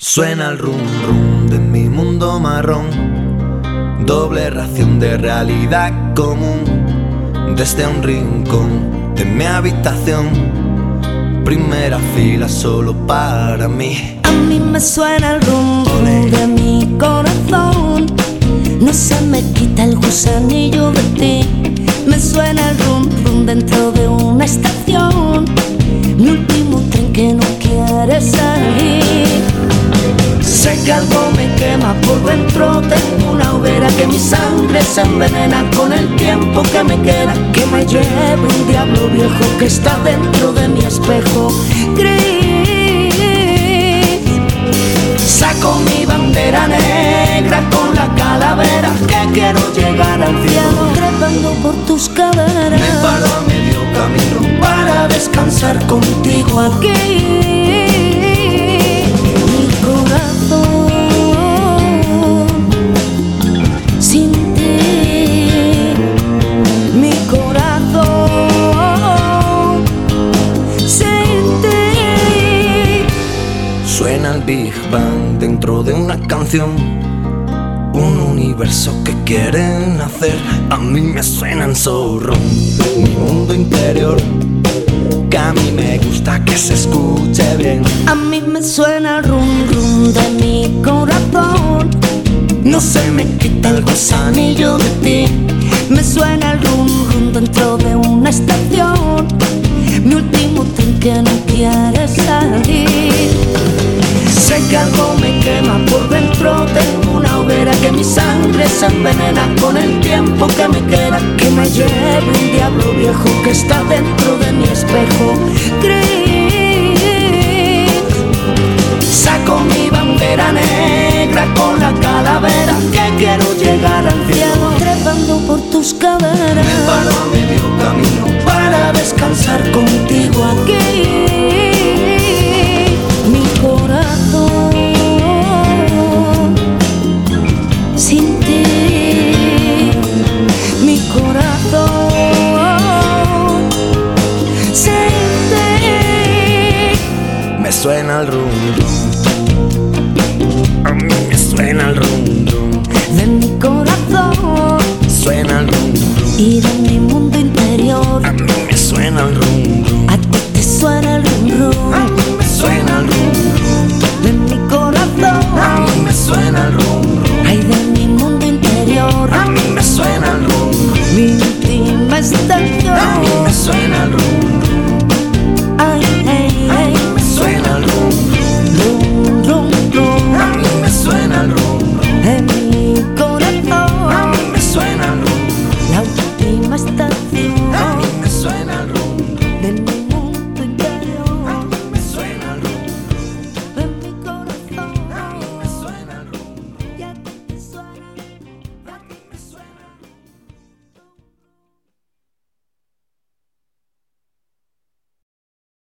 Suena el rum rum de mi mundo marrón, doble ración de realidad común. Desde un rincón de mi habitación, primera fila solo para mí. A mí me suena el rum rum de mi corazón, no se me quita el gusanillo de ti. Me suena el rum rum dentro de una estación, mi último tren que no quiere salir. Sé que algo me quema por dentro, tengo una hoguera que mi sangre se envenena con el tiempo que me queda, que me lleve un diablo viejo que está dentro de mi espejo gris. Saco mi bandera negra con la calavera, que quiero llegar al cielo trepando por tus caderas. Me paro a medio camino para descansar contigo aquí. Sin ti, mi corazón, sin ti. Suena el Big Bang dentro de una canción, un universo que quieren hacer. A mí me suena en zorro mi mundo interior, que a mí me gusta que se escuche bien. A mí me suena el rum rum de mi corazón, no se me quita el gusanillo de ti. Me suena el rum rum dentro de una estación, mi último tren que no quiere salir. Sé que algo me quema por dentro, tengo una hoguera que mi sangre se envenena con el tiempo que me queda, que me lleve un diablo viejo que está dentro de mi espejo gris.